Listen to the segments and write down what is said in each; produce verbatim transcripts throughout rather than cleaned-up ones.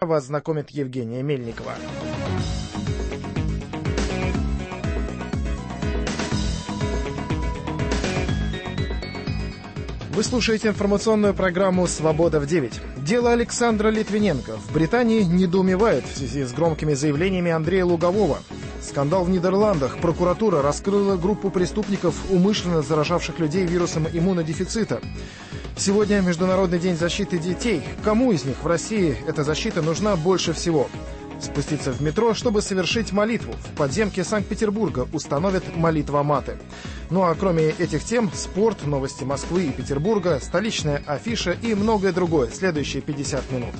вас знакомит Евгения Мельникова. Вы слушаете информационную программу «Свобода в девять». Дело Александра Литвиненко в Британии недоумевает в связи с громкими заявлениями Андрея Лугового. Скандал в Нидерландах. Прокуратура раскрыла группу преступников, умышленно заражавших людей вирусом иммунодефицита. Сегодня Международный день защиты детей. Кому из них в России эта защита нужна больше всего? Спуститься в метро, чтобы совершить молитву. В подземке Санкт-Петербурга установят молитвоматы. Ну а кроме этих тем, спорт, новости Москвы и Петербурга, столичная афиша и многое другое. Следующие пятьдесят минут.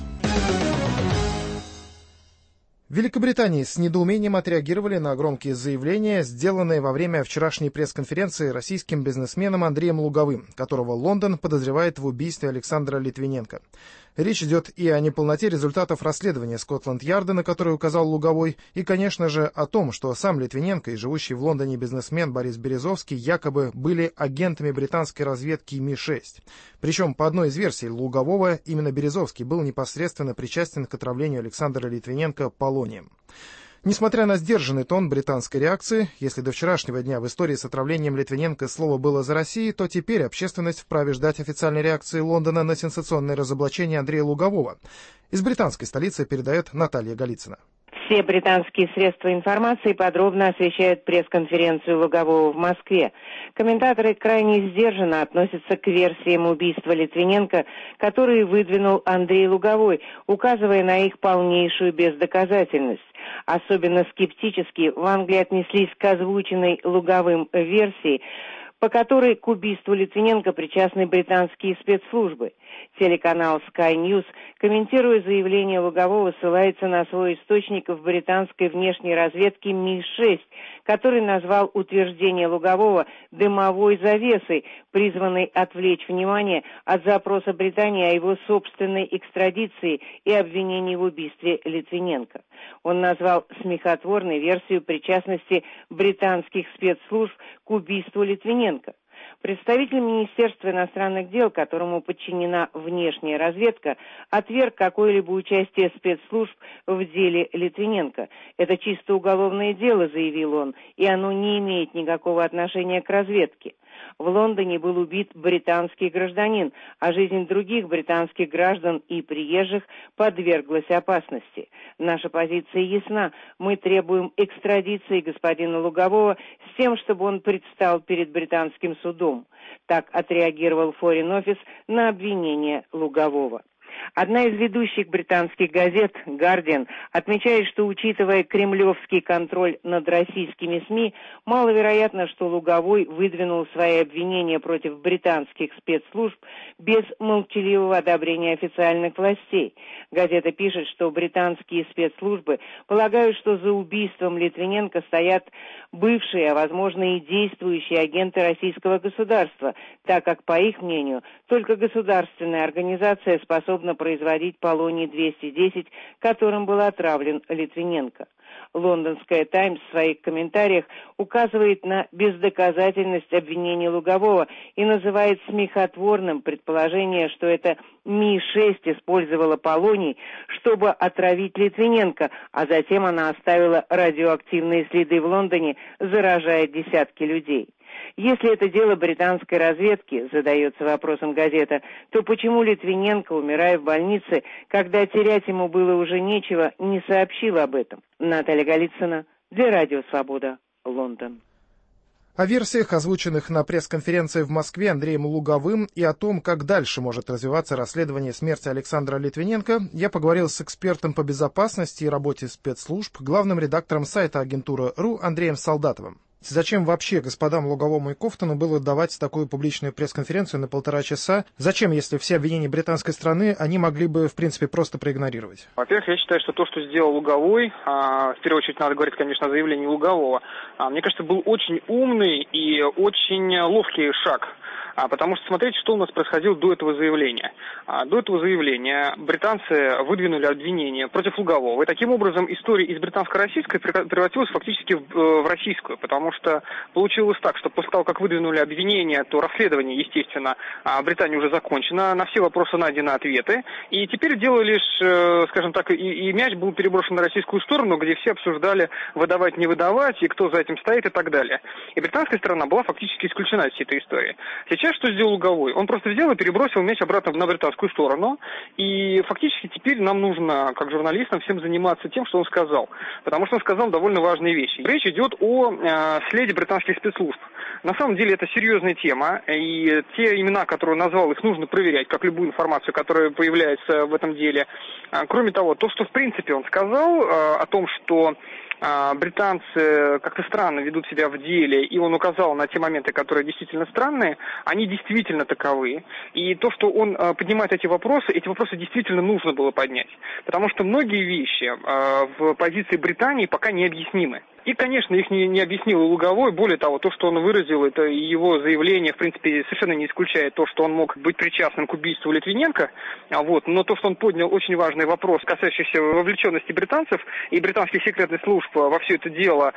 В Великобритании с недоумением отреагировали на громкие заявления, сделанные во время вчерашней пресс-конференции российским бизнесменом Андреем Луговым, которого Лондон подозревает в убийстве Александра Литвиненко. Речь идет и о неполноте результатов расследования Скотланд-Ярда, на который указал Луговой, и, конечно же, о том, что сам Литвиненко и живущий в Лондоне бизнесмен Борис Березовский якобы были агентами британской разведки Ми шесть. Причем, по одной из версий Лугового, именно Березовский был непосредственно причастен к отравлению Александра Литвиненко полонием. Несмотря на сдержанный тон британской реакции, если до вчерашнего дня в истории с отравлением Литвиненко слово было за Россией, то теперь общественность вправе ждать официальной реакции Лондона на сенсационное разоблачение Андрея Лугового. Из британской столицы передает Наталья Голицына. Все британские средства информации подробно освещают пресс-конференцию Лугового в Москве. Комментаторы крайне сдержанно относятся к версиям убийства Литвиненко, которые выдвинул Андрей Луговой, указывая на их полнейшую бездоказательность. Особенно скептически в Англии отнеслись к озвученной Луговым версии, по которой к убийству Литвиненко причастны британские спецслужбы. Телеканал Sky News, комментируя заявление Лугового, ссылается на свой источник в британской внешней разведке Ми шесть, который назвал утверждение Лугового дымовой завесой, призванной отвлечь внимание от запроса Британии о его собственной экстрадиции и обвинении в убийстве Литвиненко. Он назвал смехотворной версию причастности британских спецслужб к убийству Литвиненко. Представитель Министерства иностранных дел, которому подчинена внешняя разведка, отверг какое-либо участие спецслужб в деле Литвиненко. Это чисто уголовное дело, заявил он, и оно не имеет никакого отношения к разведке. В Лондоне был убит британский гражданин, а жизнь других британских граждан и приезжих подверглась опасности. Наша позиция ясна. Мы требуем экстрадиции господина Лугового с тем, чтобы он предстал перед британским судом. Так отреагировал Foreign Office на обвинение Лугового. Одна из ведущих британских газет, «Гардиан», отмечает, что, учитывая кремлевский контроль над российскими СМИ, маловероятно, что Луговой выдвинул свои обвинения против британских спецслужб без молчаливого одобрения официальных властей. Газета пишет, что британские спецслужбы полагают, что за убийством Литвиненко стоят бывшие, а возможно и действующие агенты российского государства, так как, по их мнению, только государственная организация способна производить полоний двести десять, которым был отравлен Литвиненко. Лондонская «Таймс» в своих комментариях указывает на бездоказательность обвинений Лугового и называет смехотворным предположение, что это Ми шесть использовала полоний, чтобы отравить Литвиненко, а затем она оставила радиоактивные следы в Лондоне, заражая десятки людей. Если это дело британской разведки, задается вопросом газета, то почему Литвиненко, умирая в больнице, когда терять ему было уже нечего, не сообщил об этом? Наталья Голицына для Радио Свобода, Лондон. О версиях, озвученных на пресс-конференции в Москве Андреем Луговым, и о том, как дальше может развиваться расследование смерти Александра Литвиненко, я поговорил с экспертом по безопасности и работе спецслужб, главным редактором сайта агентура точка ру Андреем Солдатовым. Зачем вообще господам Луговому и Ковтуну было давать такую публичную пресс-конференцию на полтора часа? Зачем, если все обвинения британской страны они могли бы, в принципе, просто проигнорировать? Во-первых, я считаю, что то, что сделал Луговой, а, в первую очередь надо говорить, конечно, о заявлении Лугового, а, мне кажется, был очень умный и очень ловкий шаг. А, потому что смотрите, что у нас происходило до этого заявления. А, до этого заявления британцы выдвинули обвинения против Лугового. И таким образом история из британско-российской превратилась фактически в, в российскую. Потому что получилось так, что после того, как выдвинули обвинения, то расследование, естественно, Британии уже закончено. На все вопросы найдены ответы. И теперь дело лишь, скажем так, и, и мяч был переброшен на российскую сторону, где все обсуждали, выдавать, не выдавать, и кто за этим стоит и так далее. И британская сторона была фактически исключена из всей этой истории. Сейчас что сделал Луговой? Он просто взял и перебросил мяч обратно на британскую сторону. И фактически теперь нам нужно, как журналистам, всем заниматься тем, что он сказал. Потому что он сказал довольно важные вещи. Речь идет о э, следе британских спецслужб. На самом деле это серьезная тема, и те имена, которые он назвал, их нужно проверять, как любую информацию, которая появляется в этом деле. Кроме того, то, что в принципе он сказал о том, что британцы как-то странно ведут себя в деле, и он указал на те моменты, которые действительно странные, они действительно таковы. И то, что он поднимает эти вопросы, эти вопросы действительно нужно было поднять. Потому что многие вещи в позиции Британии пока не объяснимы. И, конечно, их не, не объяснил и Луговой. Более того, то, что он выразил, это его заявление, в принципе, совершенно не исключает то, что он мог быть причастным к убийству Литвиненко. Вот. Но то, что он поднял очень важный вопрос, касающийся вовлеченности британцев и британских секретных служб во все это дело,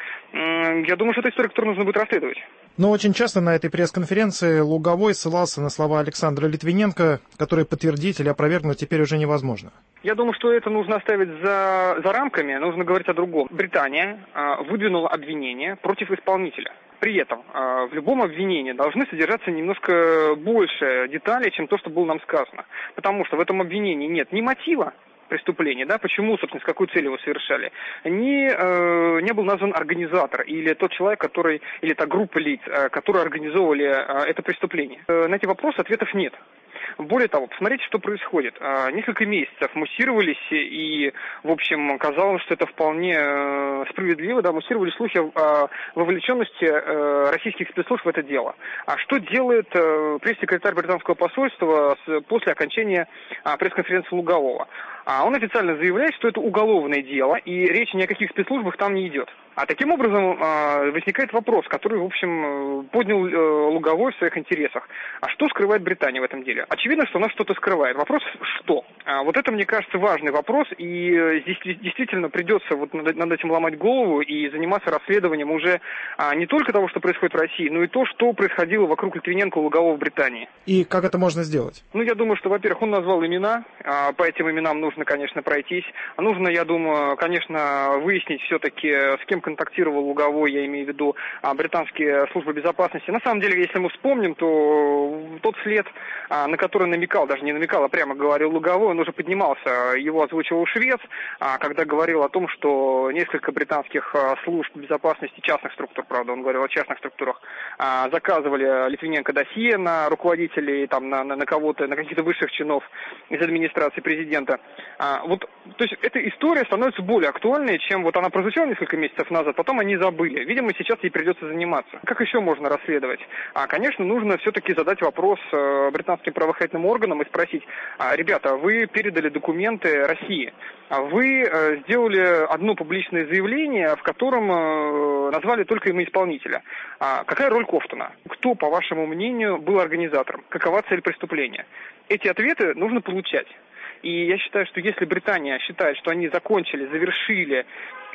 я думаю, что это история, которую нужно будет расследовать. Но очень часто на этой пресс-конференции Луговой ссылался на слова Александра Литвиненко, которые подтвердить или опровергнуть теперь уже невозможно. Я думаю, что это нужно оставить за, за рамками, нужно говорить о другом. Британия э, выдвинула обвинение против исполнителя. При этом э, в любом обвинении должны содержаться немножко больше деталей, чем то, что было нам сказано. Потому что в этом обвинении нет ни мотива преступления, да, почему, собственно, с какой целью его совершали, ни, э, не был назван организатор или тот человек, который, или та группа лиц, э, которые организовывали э, это преступление. Э, на эти вопросы ответов нет. Более того, посмотрите, что происходит. Несколько месяцев муссировались, и, в общем, казалось, что это вполне справедливо, да, муссировали слухи о вовлеченности российских спецслужб в это дело. А что делает пресс-секретарь британского посольства после окончания пресс-конференции Лугового? Он официально заявляет, что это уголовное дело, и речь ни о каких спецслужбах там не идет. А таким образом возникает вопрос, который, в общем, поднял Луговой в своих интересах. А что скрывает Британия в этом деле? Очевидно, что она что-то скрывает. Вопрос, что? Вот это, мне кажется, важный вопрос, и здесь действительно придется вот над этим ломать голову и заниматься расследованием уже не только того, что происходит в России, но и то, что происходило вокруг Литвиненко и Лугового в Британии. И как это можно сделать? Ну, я думаю, что, во-первых, он назвал имена, по этим именам нужно, конечно, пройтись. Нужно, я думаю, конечно, выяснить все-таки, с кем контактировал Луговой, я имею в виду британские службы безопасности. На самом деле, если мы вспомним, то тот след, на который намекал, даже не намекал, а прямо говорил Луговой, он уже поднимался, его озвучивал Швец, когда говорил о том, что несколько британских служб безопасности, частных структур, правда, он говорил о частных структурах, заказывали Литвиненко досье на руководителей, там, на, на, на кого-то, на каких-то высших чинов из администрации президента. Вот, то есть эта история становится более актуальной, чем вот она прозвучала несколько месяцев назад, потом они забыли. Видимо, сейчас ей придется заниматься. Как еще можно расследовать? А, конечно, нужно все-таки задать вопрос э, британским правоохранительным органам и спросить: а, ребята, вы передали документы России, а вы э, сделали одно публичное заявление, в котором э, назвали только имя исполнителя. А, какая роль Кофтона? Кто, по вашему мнению, был организатором? Какова цель преступления? Эти ответы нужно получать. И я считаю, что если Британия считает, что они закончили, завершили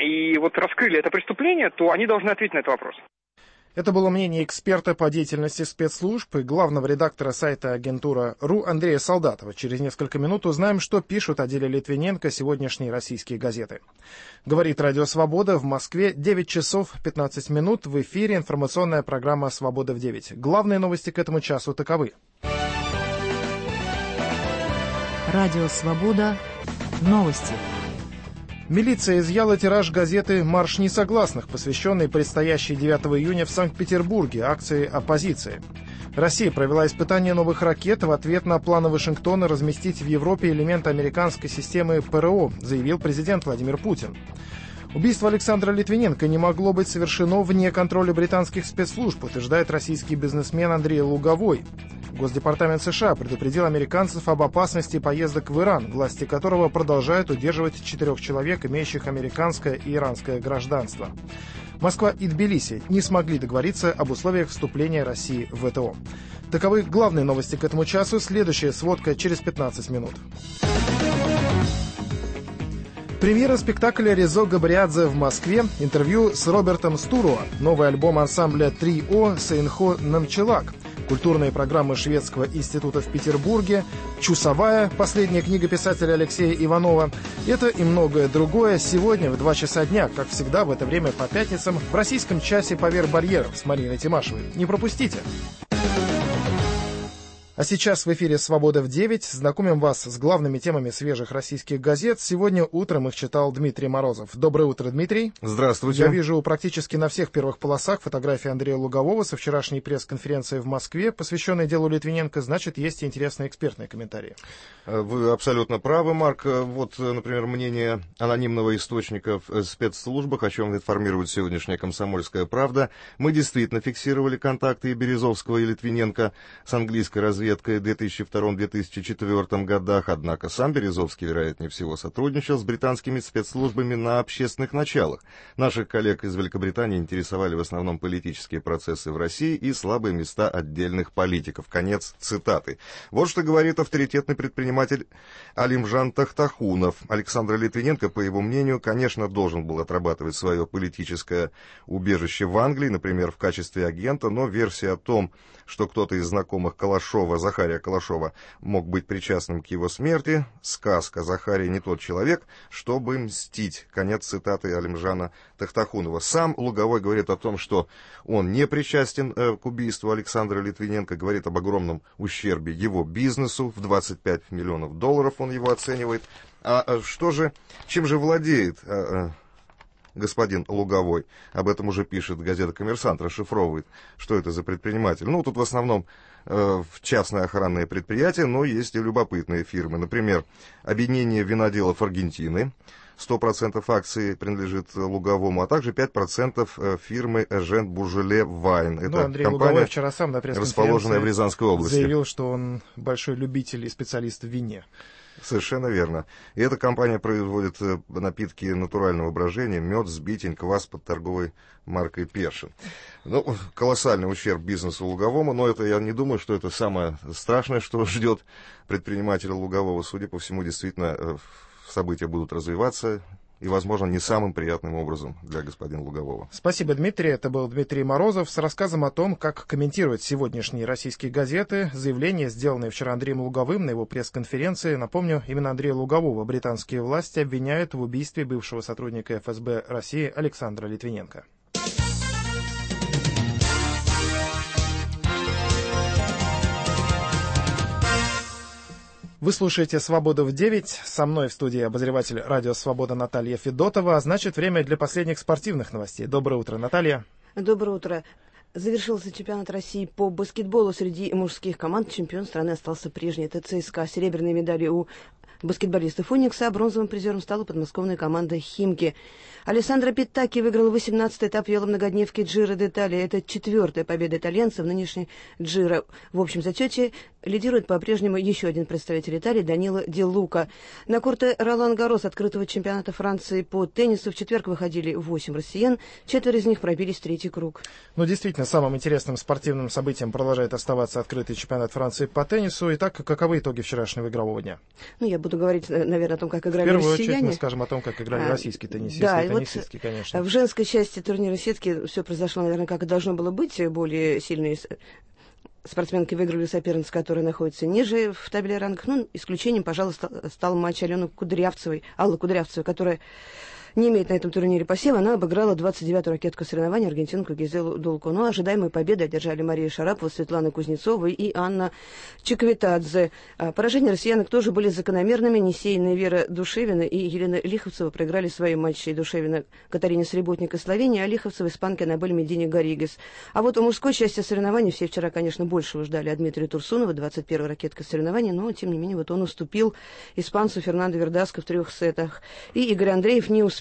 и вот раскрыли это преступление, то они должны ответить на этот вопрос. Это было мнение эксперта по деятельности спецслужб и главного редактора сайта агентура точка ру Андрея Солдатова. Через несколько минут узнаем, что пишут о деле Литвиненко сегодняшние российские газеты. Говорит Радио Свобода. В Москве девять часов пятнадцать минут. В эфире информационная программа «Свобода в девять». Главные новости к этому часу таковы. Радио Свобода. Новости. Милиция изъяла тираж газеты «Марш несогласных», посвященный предстоящей девятого июня в Санкт-Петербурге акции оппозиции. Россия провела испытание новых ракет в ответ на планы Вашингтона разместить в Европе элементы американской системы ПРО, заявил президент Владимир Путин. Убийство Александра Литвиненко не могло быть совершено вне контроля британских спецслужб, утверждает российский бизнесмен Андрей Луговой. Госдепартамент США предупредил американцев об опасности поездок в Иран, власти которого продолжают удерживать четырех человек, имеющих американское и иранское гражданство. Москва и Тбилиси не смогли договориться об условиях вступления России в ВТО. Таковы главные новости к этому часу. Следующая сводка через пятнадцать минут. Премьера спектакля Резо Габриадзе в Москве, интервью с Робертом Стуруа, новый альбом ансамбля Трио Сейнхо Намчелак, культурные программы Шведского института в Петербурге, «Чусовая», последняя книга писателя Алексея Иванова. Это и многое другое сегодня в два часа дня, как всегда в это время по пятницам, в российском часе «Поверх барьеров» с Мариной Тимашевой. Не пропустите! А сейчас в эфире «Свобода в девять». Знакомим вас с главными темами свежих российских газет. Сегодня утром их читал Дмитрий Морозов. Доброе утро, Дмитрий. Здравствуйте. Я вижу практически на всех первых полосах фотографии Андрея Лугового со вчерашней пресс-конференции в Москве, посвященной делу Литвиненко. Значит, есть и интересные экспертные комментарии. Вы абсолютно правы, Марк. Вот, например, мнение анонимного источника в спецслужбах, о чем информирует сегодняшняя «Комсомольская правда». Мы действительно фиксировали контакты и Березовского, и Литвиненко с английской разведкой в две тысячи втором — две тысячи четвёртом годах, однако сам Березовский, вероятнее всего, сотрудничал с британскими спецслужбами на общественных началах. Наших коллег из Великобритании интересовали в основном политические процессы в России и слабые места отдельных политиков. Конец цитаты. Вот что говорит авторитетный предприниматель Алимжан Тахтахунов. Александр Литвиненко, по его мнению, конечно, должен был отрабатывать свое политическое убежище в Англии, например, в качестве агента, но версия о том, что кто-то из знакомых Калашова, Захария Калашова, мог быть причастным к его смерти, сказка. Захарий не тот человек, чтобы мстить. Конец цитаты Алимжана Тахтахунова. Сам Луговой говорит о том, что он не причастен э, к убийству Александра Литвиненко, говорит об огромном ущербе его бизнесу, в двадцать пять миллионов долларов он его оценивает. А, а что же, чем же владеет э, господин Луговой? Об этом уже пишет газета «Коммерсант», расшифровывает, что это за предприниматель. Ну, тут в основном э, частное охранное предприятие, но есть и любопытные фирмы. Например, объединение виноделов Аргентины. сто процентов акций принадлежит Луговому, а также пять процентов фирмы Эжен Буржеле Вайн. Это ну, Андрей компания, Луговой вчера сам на расположенная в Рязанской области, заявил, что он большой любитель и специалист в вине. Совершенно верно. И эта компания производит напитки натурального брожения, мед, сбитень, квас под торговой маркой Першин. Ну, колоссальный ущерб бизнесу Луговому, но это я не думаю, что это самое страшное, что ждет предпринимателя Лугового. Судя по всему, действительно, события будут развиваться и, возможно, не самым приятным образом для господина Лугового. Спасибо, Дмитрий. Это был Дмитрий Морозов с рассказом о том, как комментировать сегодняшние российские газеты, заявления, сделанные вчера Андреем Луговым на его пресс-конференции. Напомню, именно Андрея Лугового британские власти обвиняют в убийстве бывшего сотрудника эф эс бэ России Александра Литвиненко. Вы слушаете «Свободу в девять». Со мной в студии обозреватель радио «Свобода» Наталья Федотова. А значит, время для последних спортивных новостей. Доброе утро, Наталья. Доброе утро. Завершился чемпионат России по баскетболу среди мужских команд. Чемпион страны остался прежний. Это ЦСКА. Серебряные медали у баскетболистов «Уникса», а бронзовым призером стала подмосковная команда «Химки». Алессандро Питтаки выиграл восемнадцатый этап веломногодневки Джиро д'Италия. Это четвертая победа итальянца в нынешней Джиро. В общем зачете лидирует по-прежнему еще один представитель Италии Данило Ди Лука. На корты Ролан-Гаррос открытого чемпионата Франции по теннису в четверг выходили восемь россиян. Четверо из них пробились в третий круг. Ну, действительно, самым интересным спортивным событием продолжает оставаться открытый чемпионат Франции по теннису. Итак, каковы итоги вчерашнего игрового дня? Ну, я буду говорить, наверное, о том, как играли россияне. В первую россияне. очередь мы скажем о том, как играли а, российские теннисисты. Да, и теннисистки, вот, конечно. В женской части турнира сетки все произошло, наверное, как и должно было быть. Более сильные спортсменки выиграли соперниц, которые находятся ниже в табле рангов. Ну, исключением, пожалуй, стал матч Алены Кудрявцевой, Аллы Кудрявцевой, которая не имеет на этом турнире посева. Она обыграла двадцать девятую ракетку соревнований аргентинку Гизелу Дулку. Но ожидаемые победы одержали Мария Шарапова, Светлана Кузнецова и Анна Чиквитадзе. Поражения россиянок тоже были закономерными. Несейная Вера Душевина и Елена Лиховцева проиграли свои матчи. Душевина Катарине Среботник из Словении, а Лиховцева испанке Анабель Медине Гарригес. А вот у мужской части соревнований все вчера, конечно, больше ждали от Дмитрия Турсунова, двадцать первая ракетка соревнований, но, тем не менее, вот он уступил испанцу Фернандо Вердаско в трех сетах. И Игорь Андреев не успел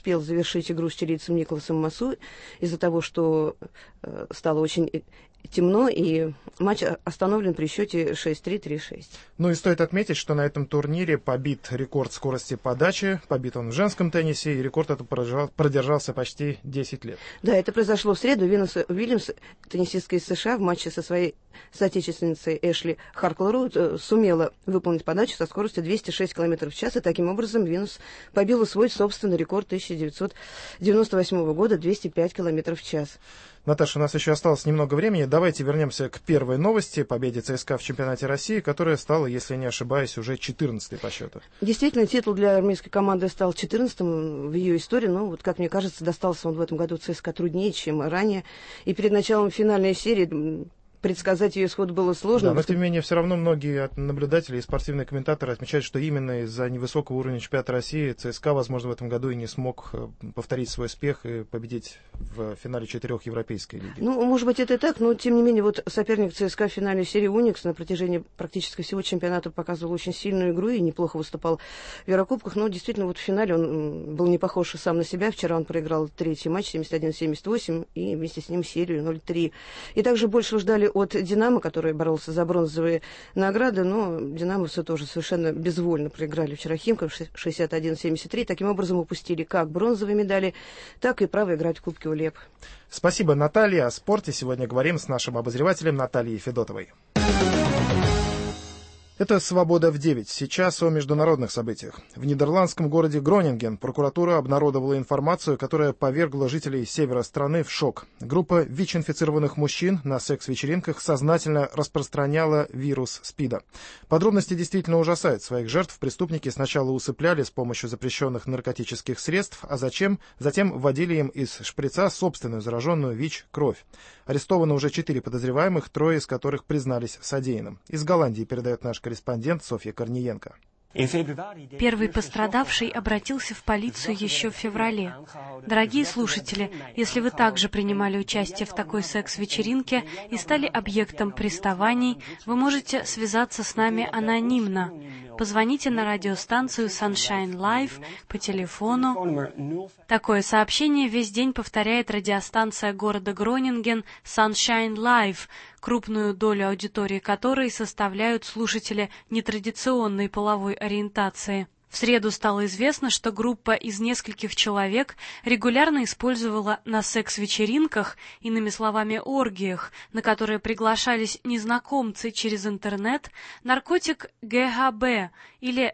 успел завершить игру с чилийцем Николасом Масу из-за того, что э, стало очень темно, и матч остановлен при счете шесть три, три шесть. Ну и стоит отметить, что на этом турнире побит рекорд скорости подачи, побит он в женском теннисе, и рекорд этот продержался почти десять лет. Да, это произошло в среду. Винус Уильямс, теннисистка из США, в матче со своей соотечественницей Эшли Харклруд сумела выполнить подачу со скоростью двести шесть километров в час, и таким образом Винус побила свой собственный рекорд тысяча девятьсот девяносто восьмого года, двести пять километров в час. Наташа, у нас еще осталось немного времени. Давайте вернемся к первой новости, победе ЦСКА в чемпионате России, которая стала, если не ошибаюсь, уже четырнадцатой по счету. Действительно, титул для армейской команды стал четырнадцатым в ее истории, но, вот, как мне кажется, достался он в этом году ЦСКА труднее, чем ранее. И перед началом финальной серии предсказать ее исход было сложно. Да, но, тем не менее, все равно многие наблюдатели и спортивные комментаторы отмечают, что именно из-за невысокого уровня чемпионата России ЦСКА, возможно, в этом году и не смог повторить свой успех и победить в финале четырех Европейской лиги. Ну, может быть, это и так, но, тем не менее, вот соперник ЦСКА в финальной серии «Уникс» на протяжении практически всего чемпионата показывал очень сильную игру и неплохо выступал в Еврокубках, но, действительно, вот в финале он был не похож сам на себя. Вчера он проиграл третий матч семьдесят один семьдесят восемь и вместе с ним серию ноль три. И также больше ждали от «Динамо», который боролся за бронзовые награды, но «Динамо» все тоже совершенно безвольно проиграли вчера «Химкам» шестьдесят один семьдесят три. Таким образом упустили как бронзовые медали, так и право играть в Кубке УЛЕП. Спасибо, Наталья. О спорте сегодня говорим с нашим обозревателем Натальей Федотовой. Это «Свобода в девять». Сейчас о международных событиях. В нидерландском городе Гронинген прокуратура обнародовала информацию, которая повергла жителей севера страны в шок. Группа ВИЧ-инфицированных мужчин на секс-вечеринках сознательно распространяла вирус СПИДа. Подробности действительно ужасают. Своих жертв преступники сначала усыпляли с помощью запрещенных наркотических средств, а зачем? затем вводили им из шприца собственную зараженную ВИЧ кровь. Арестовано уже четыре подозреваемых, трое из которых признались содеянным. Из Голландии передает наш корреспондент Софья Корниенко. Первый пострадавший обратился в полицию еще в феврале. Дорогие слушатели, если вы также принимали участие в такой секс-вечеринке и стали объектом приставаний, вы можете связаться с нами анонимно. Позвоните на радиостанцию Sunshine Live по телефону. Такое сообщение весь день повторяет радиостанция города Гронинген Sunshine Live, крупную долю аудитории которой составляют слушатели нетрадиционной половой ориентации. В среду стало известно, что группа из нескольких человек регулярно использовала на секс-вечеринках, иными словами оргиях, на которые приглашались незнакомцы через интернет, наркотик ГХБ или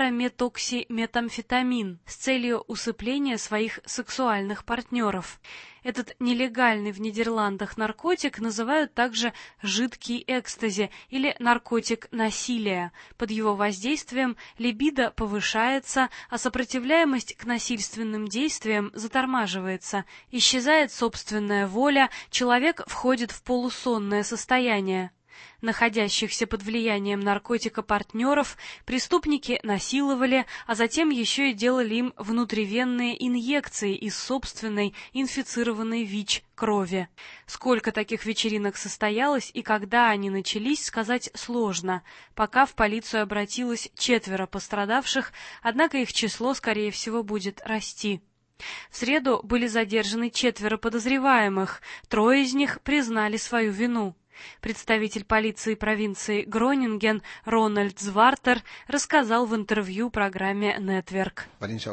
параметоксиметамфетамин с целью усыпления своих сексуальных партнеров. Этот нелегальный в Нидерландах наркотик называют также жидкий экстази или наркотик насилия. Под его воздействием либидо повышается, а сопротивляемость к насильственным действиям затормаживается. Исчезает собственная воля, человек входит в полусонное состояние. Находящихся под влиянием наркотика партнеров преступники насиловали, а затем еще и делали им внутривенные инъекции из собственной инфицированной ВИЧ крови. Сколько таких вечеринок состоялось и когда они начались, сказать сложно. Пока в полицию обратилось четверо пострадавших, однако их число, скорее всего, будет расти. В среду были задержаны четверо подозреваемых, трое из них признали свою вину. Представитель полиции провинции Гронинген Рональд Звартер рассказал в интервью программе «Нетверк».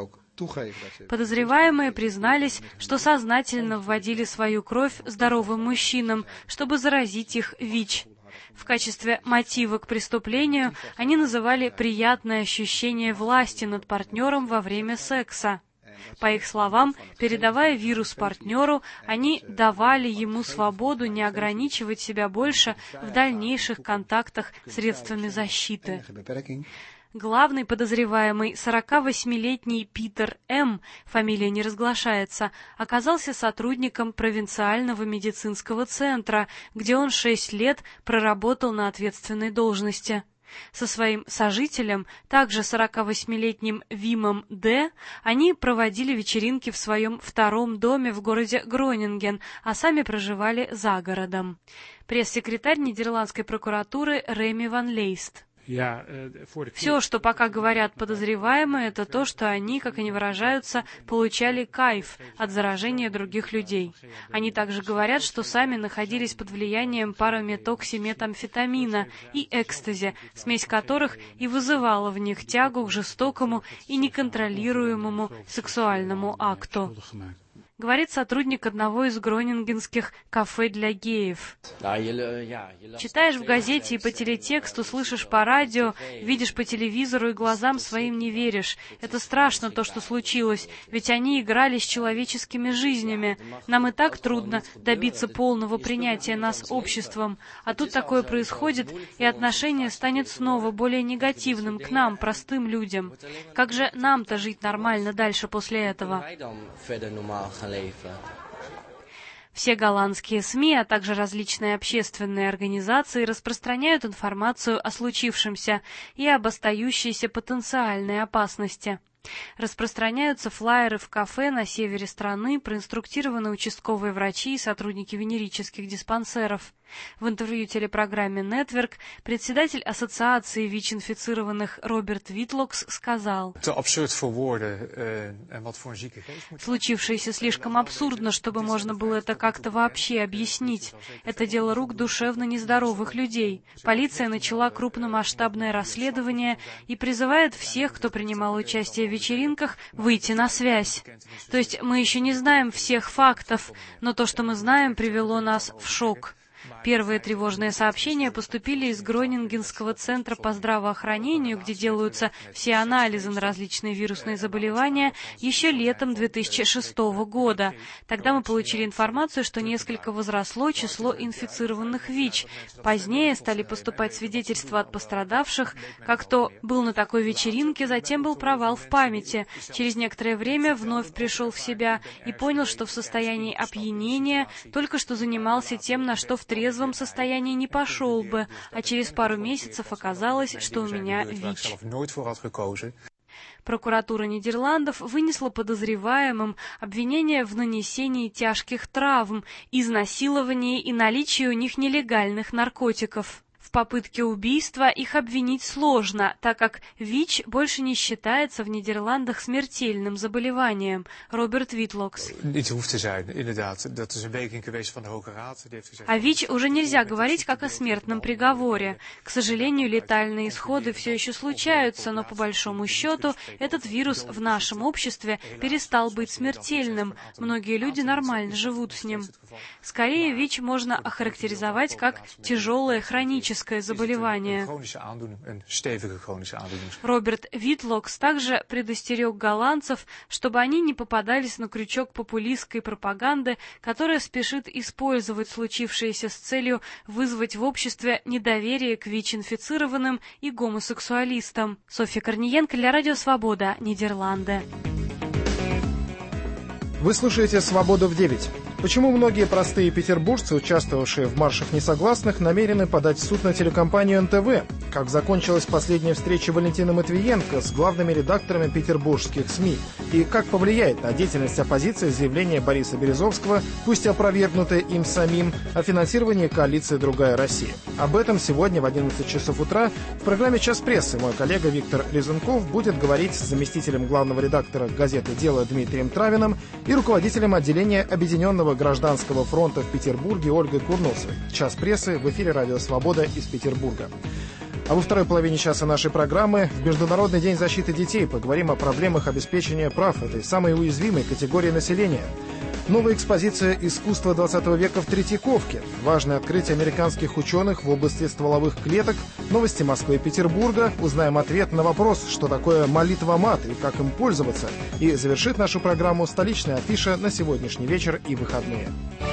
Подозреваемые признались, что сознательно вводили свою кровь здоровым мужчинам, чтобы заразить их ВИЧ. В качестве мотива к преступлению они называли приятное ощущение власти над партнером во время секса. По их словам, передавая вирус партнеру, они давали ему свободу не ограничивать себя больше в дальнейших контактах средствами защиты. Главный подозреваемый, сорокавосьмилетний Питер М., фамилия не разглашается, оказался сотрудником провинциального медицинского центра, где он шесть лет проработал на ответственной должности. Со своим сожителем, также сорокавосьмилетним Вимом Д., они проводили вечеринки в своем втором доме в городе Гронинген, а сами проживали за городом. Пресс-секретарь нидерландской прокуратуры Реми ван Лейст. Все, что пока говорят подозреваемые, это то, что они, как они выражаются, получали кайф от заражения других людей. Они также говорят, что сами находились под влиянием параметоксиметамфетамина и экстази, смесь которых и вызывала в них тягу к жестокому и неконтролируемому сексуальному акту. Говорит сотрудник одного из гронингенских кафе для геев. Читаешь в газете и по телетексту, слышишь по радио, видишь по телевизору и глазам своим не веришь. Это страшно, то, что случилось, ведь они играли с человеческими жизнями. Нам и так трудно добиться полного принятия нас обществом. А тут такое происходит, и отношение станет снова более негативным к нам, простым людям. Как же нам-то жить нормально дальше после этого? Все голландские СМИ, а также различные общественные организации распространяют информацию о случившемся и об остающейся потенциальной опасности. Распространяются флаеры в кафе на севере страны, проинструктированы участковые врачи и сотрудники венерических диспансеров. В интервью телепрограмме «Нетверк» председатель Ассоциации ВИЧ-инфицированных Роберт Витлокс сказал: «Случившееся слишком абсурдно, чтобы можно было это как-то вообще объяснить. Это дело рук душевно нездоровых людей. Полиция начала крупномасштабное расследование и призывает всех, кто принимал участие в вечеринках, выйти на связь. То есть мы еще не знаем всех фактов, но то, что мы знаем, привело нас в шок». Первые тревожные сообщения поступили из Гронингенского центра по здравоохранению, где делаются все анализы на различные вирусные заболевания, еще летом две тысячи шестого года. Тогда мы получили информацию, что несколько возросло число инфицированных ВИЧ. Позднее стали поступать свидетельства от пострадавших, как то был на такой вечеринке, затем был провал в памяти. Через некоторое время вновь пришел в себя и понял, что в состоянии опьянения только что занимался тем, на что в трезвом состоянии не пошел бы, а через пару месяцев оказалось, что у меня ВИЧ. Прокуратура Нидерландов вынесла подозреваемым обвинение в нанесении тяжких травм, изнасиловании и наличии у них нелегальных наркотиков. В попытке убийства их обвинить сложно, так как ВИЧ больше не считается в Нидерландах смертельным заболеванием. Роберт Витлокс. О ВИЧ уже нельзя говорить как о смертном приговоре. К сожалению, летальные исходы все еще случаются, но по большому счету этот вирус в нашем обществе перестал быть смертельным. Многие люди нормально живут с ним. Скорее, ВИЧ можно охарактеризовать как тяжелое хроническое заболевание. Роберт Витлокс также предостерег голландцев, чтобы они не попадались на крючок популистской пропаганды, которая спешит использовать случившееся с целью вызвать в обществе недоверие к ВИЧ-инфицированным и гомосексуалистам. Софья Корниенко для Радио Свобода, Нидерланды. Вы слушаете «Свободу в девять». Почему многие простые петербуржцы, участвовавшие в маршах несогласных, намерены подать в суд на телекомпанию эн тэ вэ? Как закончилась последняя встреча Валентины Матвиенко с главными редакторами петербургских СМИ? И как повлияет на деятельность оппозиции заявление Бориса Березовского, пусть опровергнутое им самим, о финансировании коалиции «Другая Россия»? Об этом сегодня в одиннадцать часов утра в программе «Час прессы» мой коллега Виктор Резунков будет говорить с заместителем главного редактора газеты «Дело» Дмитрием Травиным и руководителем отделения Объединенного Гражданского фронта в Петербурге Ольгой Курносовой. «Час прессы» в эфире «Радио Свобода» из Петербурга. А во второй половине часа нашей программы в Международный день защиты детей поговорим о проблемах обеспечения прав этой самой уязвимой категории населения. Новая экспозиция искусства двадцатого века в Третьяковке. Важное открытие американских ученых в области стволовых клеток. Новости Москвы и Петербурга. Узнаем ответ на вопрос, что такое молитва-мат и как им пользоваться. И завершит нашу программу столичная афиша на сегодняшний вечер и выходные.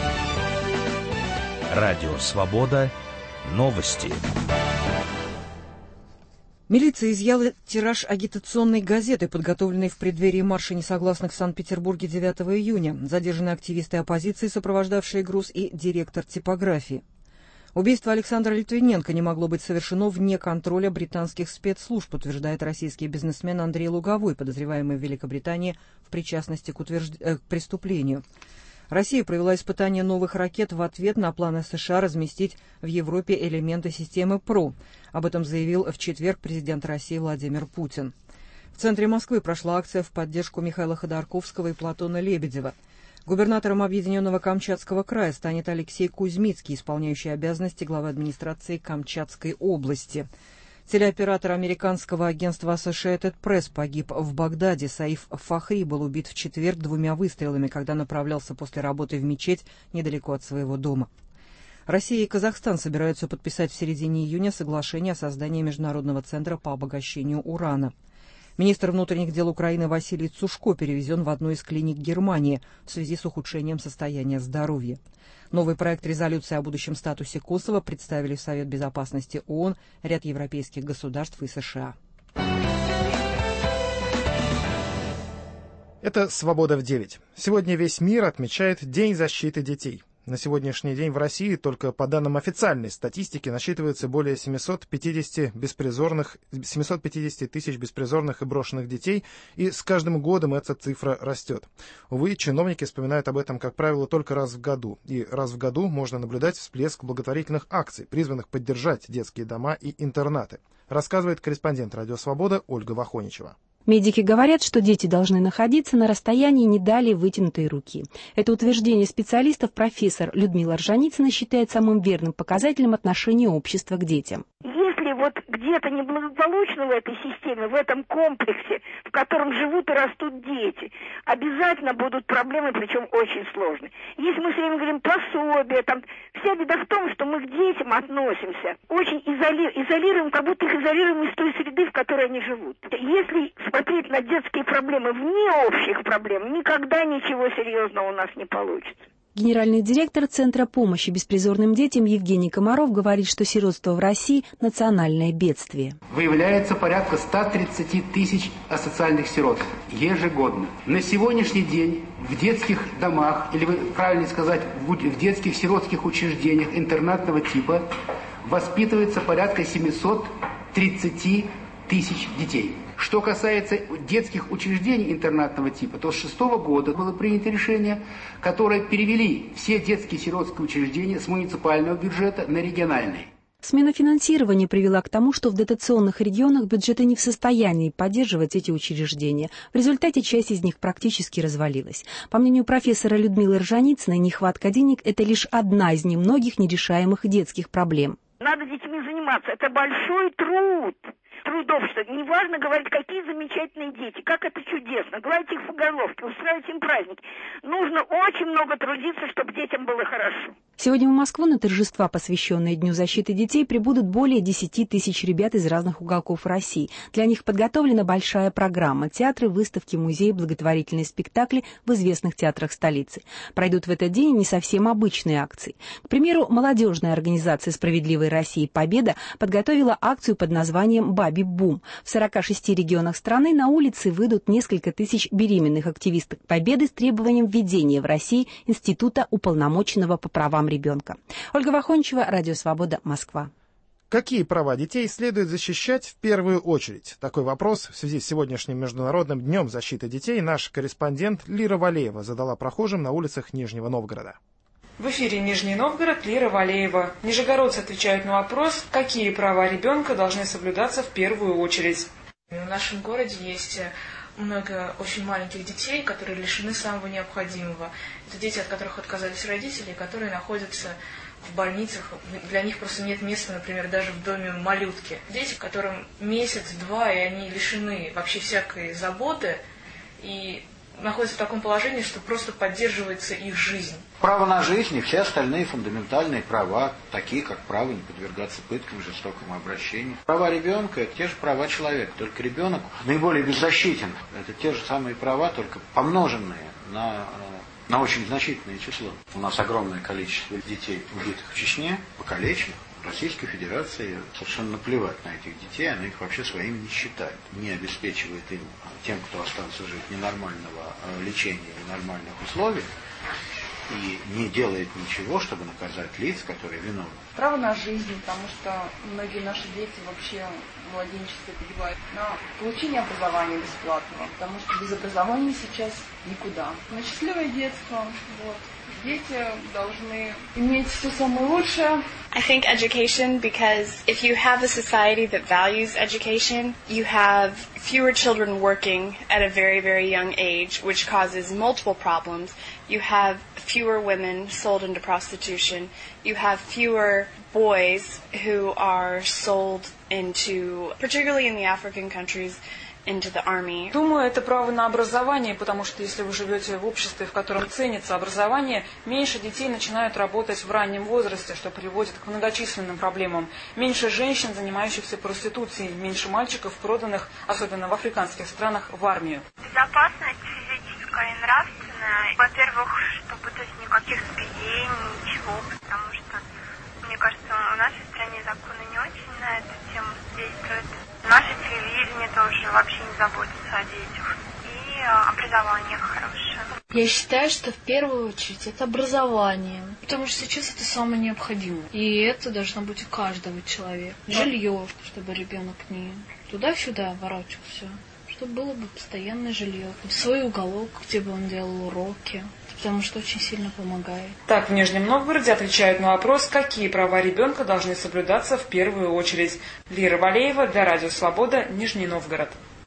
Радио «Свобода». Новости. Милиция изъяла тираж агитационной газеты, подготовленной в преддверии марша несогласных в Санкт-Петербурге девятого июня. Задержаны активисты оппозиции, сопровождавшие груз, и директор типографии. Убийство Александра Литвиненко не могло быть совершено вне контроля британских спецслужб, утверждает российский бизнесмен Андрей Луговой, подозреваемый в Великобритании в причастности к, утвержд... э, к преступлению. Россия провела испытание новых ракет в ответ на планы США разместить в Европе элементы системы ПРО. Об этом заявил в четверг президент России Владимир Путин. В центре Москвы прошла акция в поддержку Михаила Ходорковского и Платона Лебедева. Губернатором Объединенного Камчатского края станет Алексей Кузьмицкий, исполняющий обязанности главы администрации Камчатской области. Телеоператор американского агентства Associated Press погиб в Багдаде. Саиф Фахри был убит в четверг двумя выстрелами, когда направлялся после работы в мечеть недалеко от своего дома. Россия и Казахстан собираются подписать в середине июня соглашение о создании Международного центра по обогащению урана. Министр внутренних дел Украины Василий Цушко перевезен в одну из клиник Германии в связи с ухудшением состояния здоровья. Новый проект резолюции о будущем статусе Косово представили в Совет Безопасности ООН, ряд европейских государств и США. Это «Свобода в девять». Сегодня весь мир отмечает День защиты детей. На сегодняшний день в России только по данным официальной статистики насчитывается более семьсот пятьдесят беспризорных, семьсот пятьдесят тысяч беспризорных и брошенных детей, и с каждым годом эта цифра растет. Увы, чиновники вспоминают об этом, как правило, только раз в году. И раз в году можно наблюдать всплеск благотворительных акций, призванных поддержать детские дома и интернаты, рассказывает корреспондент «Радио Свобода» Ольга Вахоничева. Медики говорят, что дети должны находиться на расстоянии не далее вытянутой руки. Это утверждение специалистов профессор Людмила Ржаницына считает самым верным показателем отношения общества к детям. Если вот где-то неблагополучно в этой системе, в этом комплексе, в котором живут и растут дети, обязательно будут проблемы, причем очень сложные. Если мы все время говорим пособие, там, вся беда в том, что мы к детям относимся очень изоли... изолируем, как будто их изолируем из той среды, в которой они живут. Если смотреть на детские проблемы вне общих проблем, никогда ничего серьезного у нас не получится. Генеральный директор Центра помощи беспризорным детям Евгений Комаров говорит, что сиротство в России – национальное бедствие. Выявляется порядка ста тридцати тысяч асоциальных сирот ежегодно. На сегодняшний день в детских домах, или правильно сказать, в детских сиротских учреждениях интернатного типа воспитывается порядка семисот тридцати тысяч детей. Что касается детских учреждений интернатного типа, то с две тысячи шестого года было принято решение, которое перевели все детские сиротские учреждения с муниципального бюджета на региональный. Смена финансирования привела к тому, что в дотационных регионах бюджеты не в состоянии поддерживать эти учреждения. В результате часть из них практически развалилась. По мнению профессора Людмилы Ржаницыной, нехватка денег – это лишь одна из немногих нерешаемых детских проблем. Надо детьми заниматься. Это большой труд. Трудов, что неважно говорить, какие замечательные дети, как это чудесно, гладить их по головке, устраивать им праздники. Нужно очень много трудиться, чтобы детям было хорошо. Сегодня в Москву на торжества, посвященные Дню защиты детей, прибудут более десяти тысяч ребят из разных уголков России. Для них подготовлена большая программа: театры, выставки, музеи, благотворительные спектакли в известных театрах столицы. Пройдут в этот день не совсем обычные акции. К примеру, молодежная организация «Справедливая Россия. Победа» подготовила акцию под названием «Баби Бум». В сорока шести регионах страны на улицы выйдут несколько тысяч беременных активисток Победы с требованием введения в России Института уполномоченного по правам ребенка. Ольга Вахоничева, Радио Свобода, Москва. Какие права детей следует защищать в первую очередь? Такой вопрос в связи с сегодняшним Международным днем защиты детей наш корреспондент Лира Валеева задала прохожим на улицах Нижнего Новгорода. В эфире Нижний Новгород, Лира Валеева. Нижегородцы отвечают на вопрос, какие права ребенка должны соблюдаться в первую очередь. В нашем городе есть много очень маленьких детей, которые лишены самого необходимого. Это дети, от которых отказались родители, которые находятся в больницах. Для них просто нет места, например, даже в доме малютки. Дети, которым месяц-два, и они лишены вообще всякой заботы, и находятся в таком положении, что просто поддерживается их жизнь. Право на жизнь и все остальные фундаментальные права, такие как право не подвергаться пыткам, жестокому обращению. Права ребенка – это те же права человека, только ребенок наиболее беззащитен. Это те же самые права, только помноженные на, на очень значительное число. У нас огромное количество детей, убитых в Чечне, покалеченных. Российской Федерации совершенно наплевать на этих детей, она их вообще своими не считает, не обеспечивает им, тем, кто остался жить, ни нормального лечения, ни нормальных условий, и не делает ничего, чтобы наказать лиц, которые виновны. Право на жизнь, потому что многие наши дети вообще в младенчестве погибают, на получение образования бесплатного, потому что без образования сейчас никуда. На счастливое детство, вот. Дети должны иметь все самое лучшее. I think education, because if you have a society that values education, you have fewer children working at a very, very young age, which causes multiple problems. You have fewer women sold into prostitution. You have fewer boys who are sold into, particularly in the African countries, into the army. Думаю, это право на образование, потому что если вы живете в обществе, в котором ценится образование, меньше детей начинают работать в раннем возрасте, что приводит к многочисленным проблемам. Меньше женщин, занимающихся проституцией, меньше мальчиков, проданных, особенно в африканских странах, в армию. Безопасность физическая и нравственная. Во-первых, чтобы то есть никаких избиений, ничего, потому что, мне кажется, в нашей стране законы не очень на эту тему действуют. Наше телевидение тоже вообще не заботится о детях. И образование хорошее. Я считаю, что в первую очередь это образование. Потому что сейчас это самое необходимое. И это должно быть у каждого человека. Жилье, чтобы ребенок не туда-сюда ворочался. Чтобы было бы постоянное жилье. Свой уголок, где бы он делал уроки. Потому что очень сильно помогает. Так, в Нижнем Новгороде отвечают на вопрос, какие права ребенка должны соблюдаться в первую очередь. Лира Валеева для Радио Свобода, Нижний Новгород.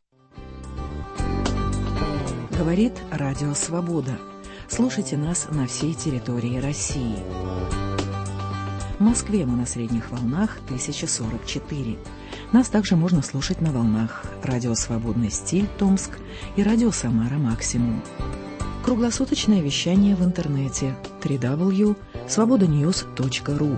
Говорит Радио Свобода. Слушайте нас на всей территории России. В Москве мы на средних волнах тысяча сорок четыре. Нас также можно слушать на волнах Радио Свободный стиль Томск и Радио Самара Максимум. Круглосуточное вещание в интернете дабл ю дабл ю дабл ю точка свобода ньюс точка ру.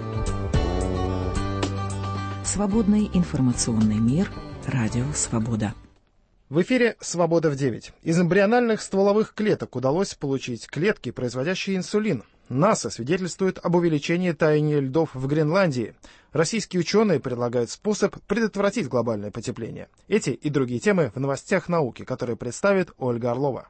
Свободный информационный мир. Радио Свобода. В эфире «Свобода в девять». Из эмбриональных стволовых клеток удалось получить клетки, производящие инсулин. НАСА свидетельствует об увеличении таяния льдов в Гренландии. Российские ученые предлагают способ предотвратить глобальное потепление. Эти и другие темы в новостях науки, которые представит Ольга Орлова.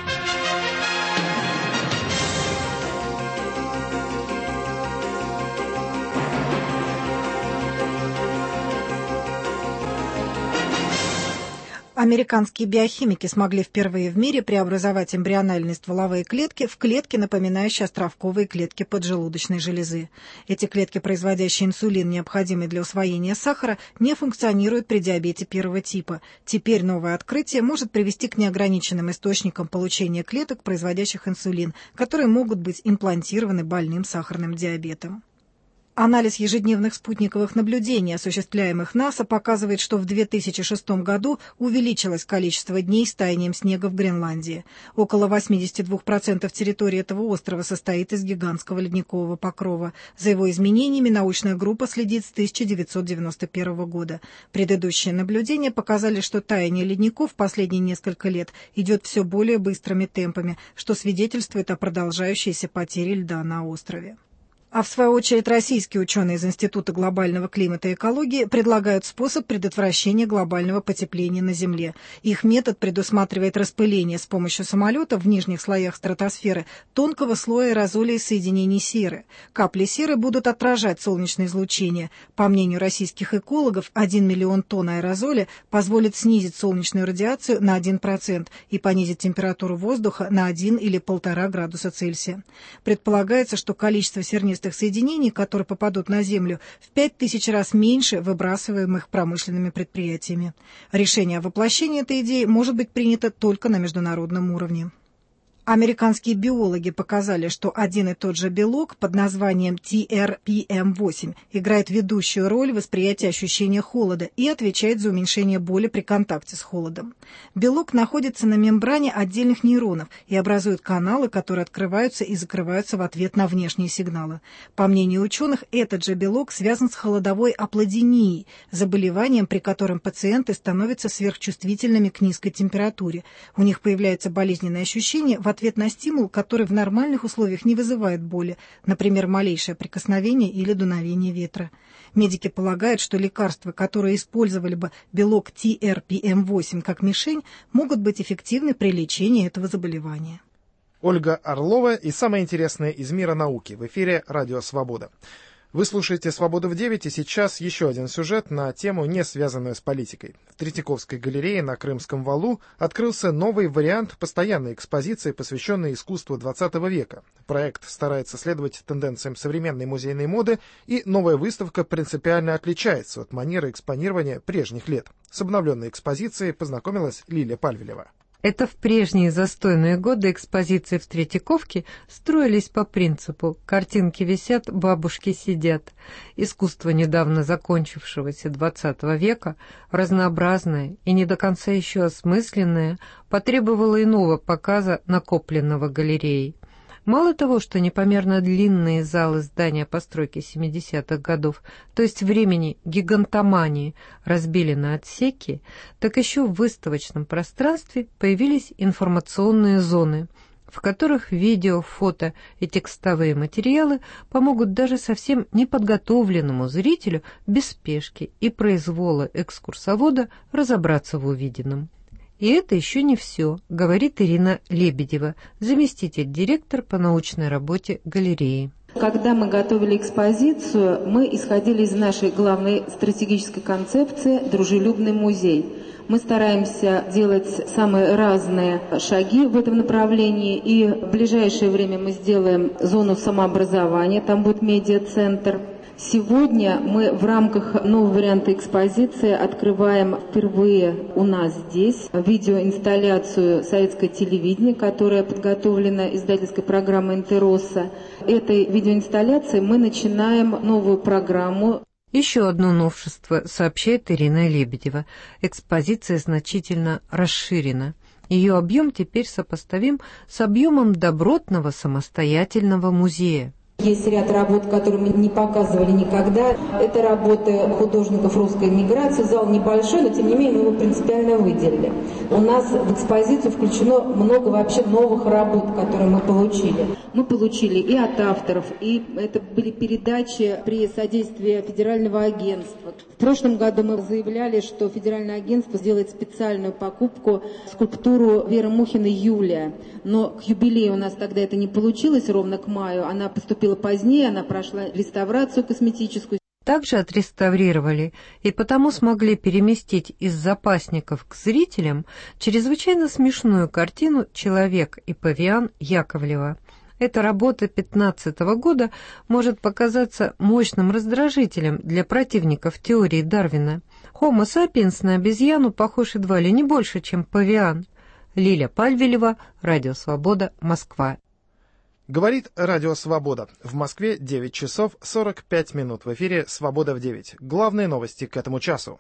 Американские биохимики смогли впервые в мире преобразовать эмбриональные стволовые клетки в клетки, напоминающие островковые клетки поджелудочной железы. Эти клетки, производящие инсулин, необходимый для усвоения сахара, не функционируют при диабете первого типа. Теперь новое открытие может привести к неограниченным источникам получения клеток, производящих инсулин, которые могут быть имплантированы больным сахарным диабетом. Анализ ежедневных спутниковых наблюдений, осуществляемых НАСА, показывает, что в две тысячи шестом году увеличилось количество дней с таянием снега в Гренландии. Около восемьдесят два процента территории этого острова состоит из гигантского ледникового покрова. За его изменениями научная группа следит с тысяча девятьсот девяносто первого года. Предыдущие наблюдения показали, что таяние ледников последние несколько лет идет все более быстрыми темпами, что свидетельствует о продолжающейся потере льда на острове. А в свою очередь российские ученые из Института глобального климата и экологии предлагают способ предотвращения глобального потепления на Земле. Их метод предусматривает распыление с помощью самолета в нижних слоях стратосферы тонкого слоя аэрозоля из соединений серы. Капли серы будут отражать солнечное излучение. По мнению российских экологов, один миллион тонн аэрозоля позволит снизить солнечную радиацию на один процент и понизить температуру воздуха на один или полтора градуса Цельсия. Предполагается, что количество сернистых соединений, которые попадут на Землю, в пять тысяч раз меньше выбрасываемых промышленными предприятиями. Решение о воплощении этой идеи может быть принято только на международном уровне. Американские биологи показали, что один и тот же белок под названием ти эр пи эм восемь играет ведущую роль в восприятии ощущения холода и отвечает за уменьшение боли при контакте с холодом. Белок находится на мембране отдельных нейронов и образует каналы, которые открываются и закрываются в ответ на внешние сигналы. По мнению ученых, этот же белок связан с холодовой аплодинией, заболеванием, при котором пациенты становятся сверхчувствительными к низкой температуре. У них появляются болезненные ощущения в ответ на стимул, который в нормальных условиях не вызывает боли, например, малейшее прикосновение или дуновение ветра. Медики полагают, что лекарства, которые использовали бы белок ти эр пи эм восемь как мишень, могут быть эффективны при лечении этого заболевания. Ольга Орлова и самое интересное из мира науки в эфире «Радио Свобода». Вы слушаете «Свобода в девять», и сейчас еще один сюжет на тему, не связанную с политикой. В Третьяковской галерее на Крымском валу открылся новый вариант постоянной экспозиции, посвященной искусству двадцатого века. Проект старается следовать тенденциям современной музейной моды, и новая выставка принципиально отличается от манеры экспонирования прежних лет. С обновленной экспозицией познакомилась Лилия Пальвелева. Это в прежние застойные годы экспозиции в Третьяковке строились по принципу «картинки висят, бабушки сидят». Искусство недавно закончившегося двадцатого века, разнообразное и не до конца еще осмысленное, потребовало иного показа, накопленного галереей. Мало того, что непомерно длинные залы здания постройки семидесятых годов, то есть времени гигантомании, разбили на отсеки, так еще в выставочном пространстве появились информационные зоны, в которых видео, фото и текстовые материалы помогут даже совсем неподготовленному зрителю без спешки и произвола экскурсовода разобраться в увиденном. И это еще не все, говорит Ирина Лебедева, заместитель директора по научной работе галереи. Когда мы готовили экспозицию, мы исходили из нашей главной стратегической концепции «Дружелюбный музей». Мы стараемся делать самые разные шаги в этом направлении, и в ближайшее время мы сделаем зону самообразования, там будет медиа-центр. Сегодня мы в рамках нового варианта экспозиции открываем впервые у нас здесь видеоинсталляцию советского телевидения, которая подготовлена издательской программой «Интероса». Этой видеоинсталляцией мы начинаем новую программу. Еще одно новшество, сообщает Ирина Лебедева. Экспозиция значительно расширена. Ее объем теперь сопоставим с объемом добротного самостоятельного музея. Есть ряд работ, которые мы не показывали никогда. Это работы художников русской эмиграции. Зал небольшой, но тем не менее мы его принципиально выделили. У нас в экспозицию включено много вообще новых работ, которые мы получили. Мы получили и от авторов, и это были передачи при содействии федерального агентства. В прошлом году мы заявляли, что федеральное агентство сделает специальную покупку, скульптуру Веры Мухиной «Юлия». Но к юбилею у нас тогда это не получилось, ровно к маю. Она поступила позднее, она прошла реставрацию косметическую. Также отреставрировали и потому смогли переместить из запасников к зрителям чрезвычайно смешную картину «Человек и павиан» Яковлева. Эта работа пятнадцатого года может показаться мощным раздражителем для противников теории Дарвина. Homo sapiens на обезьяну похож едва ли не больше, чем павиан. Лиля Пальвелева, Радио Свобода, Москва. Говорит Радио Свобода. В Москве девять часов сорок пять минут. В эфире «Свобода в девять». Главные новости к этому часу.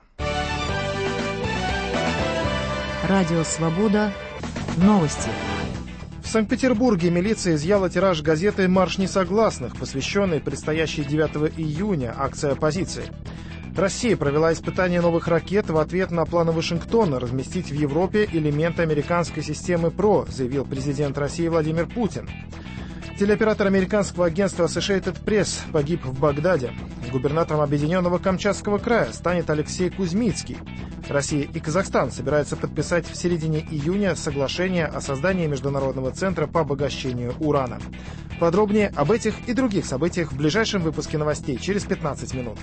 Радио Свобода. Новости. В Санкт-Петербурге милиция изъяла тираж газеты «Марш несогласных», посвященной предстоящей девятого июня акции оппозиции. Россия провела испытание новых ракет в ответ на планы Вашингтона разместить в Европе элементы американской системы ПРО, заявил президент России Владимир Путин. Телеоператор американского агентства Associated Press погиб в Багдаде. Губернатором Объединенного Камчатского края станет Алексей Кузьмицкий. Россия и Казахстан собираются подписать в середине июня соглашение о создании Международного центра по обогащению урана. Подробнее об этих и других событиях в ближайшем выпуске новостей через пятнадцать минут.